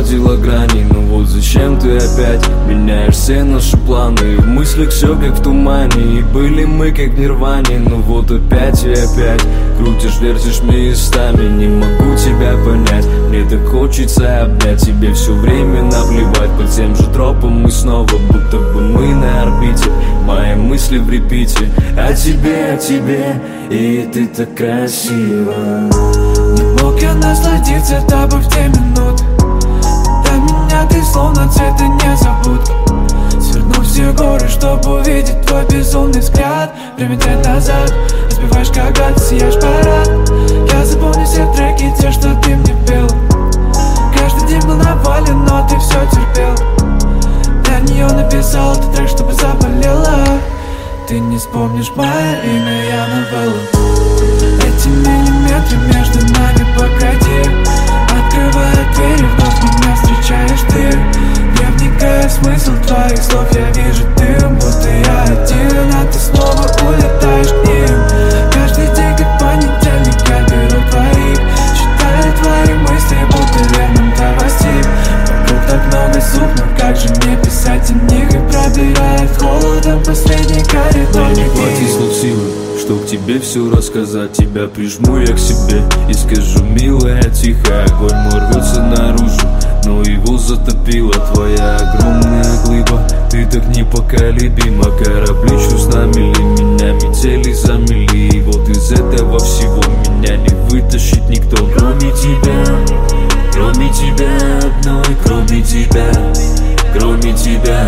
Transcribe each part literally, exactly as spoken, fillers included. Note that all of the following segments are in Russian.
увидела грани. Но вот зачем ты опять меняешь все наши планы? В мыслях все как в тумане, и были мы как в нирване. Но вот опять и опять крутишь, вертишь местами. Не могу тебя понять, мне так хочется обнять. Тебе все время наплевать, по тем же тропам мы снова, будто бы мы на орбите. Мои мысли в репите о тебе, о тебе, и ты так красива. Не мог я насладиться тобой в те минуты, до меня ты словно цветы незабудки. Свернув все горы, чтобы увидеть твой безумный взгляд. Время тянет назад, разбиваешь, когда ты сияешь парад. Я запомню все треки, те, что ты мне пел. Каждый день был навален, но ты все терпел. Для нее написал этот трек, чтобы заболела. Ты не вспомнишь мое имя, я новелла. Эти миллиметры между нами погоди. Открывая двери, вновь меня встречаешь ты. Я вникаю в смысл твоих слов, я вижу дым, будто я один, а ты снова улетаешь к ним. Каждый день как понедельник я беру твоих, читаю твои мысли, будто верным новостей. Вокруг так много звук, но как же мне писать о них? И пробирает холодом последний коридор. Мне не хватит слов силы, чтоб тебе все рассказать. Тебя прижму я к себе и скажу: милая, тихо, огонь мой рвется наружу, но его затопила твоя огромная глыба. Ты так непоколебима, корабли чувств намели меня, метели замели. И вот из этого всего меня не вытащит никто, кроме тебя, кроме тебя одной, кроме тебя, кроме тебя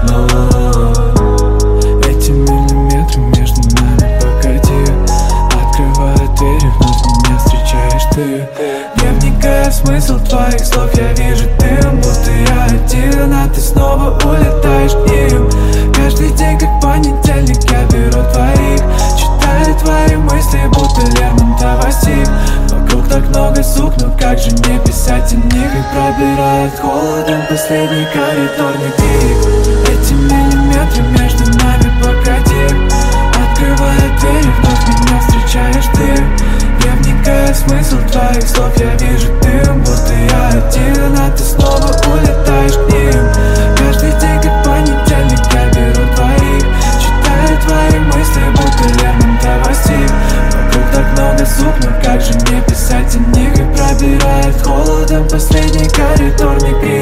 одной. Эти миллиметры между нами погоди. Открывая двери, вновь меня встречаешь ты. Я вникаю в смысл твоих слов, я вижу дым, будто я один, а ты снова улетаешь к ним. Каждый день как понедельник я беру твоих, читаю твои мысли, будто Лермонтова стих. Вокруг так много звук, но как же мне писать о них? И пробирает холодом последний коридорный крик. Эти миллиметры между нами погоди. Открывая двери, вновь меня встречаешь ты. Я вникаю в смысл твоих слов, я вижу дым, будто я один, а ты снова улетаешь к ним. Каждый день как понедельник я беру твоих, читаю твои мысли, будто Лермонтова стих. Вокруг так много звук, но как же мне писать о них? И пробирает холодом последний коридорный крик.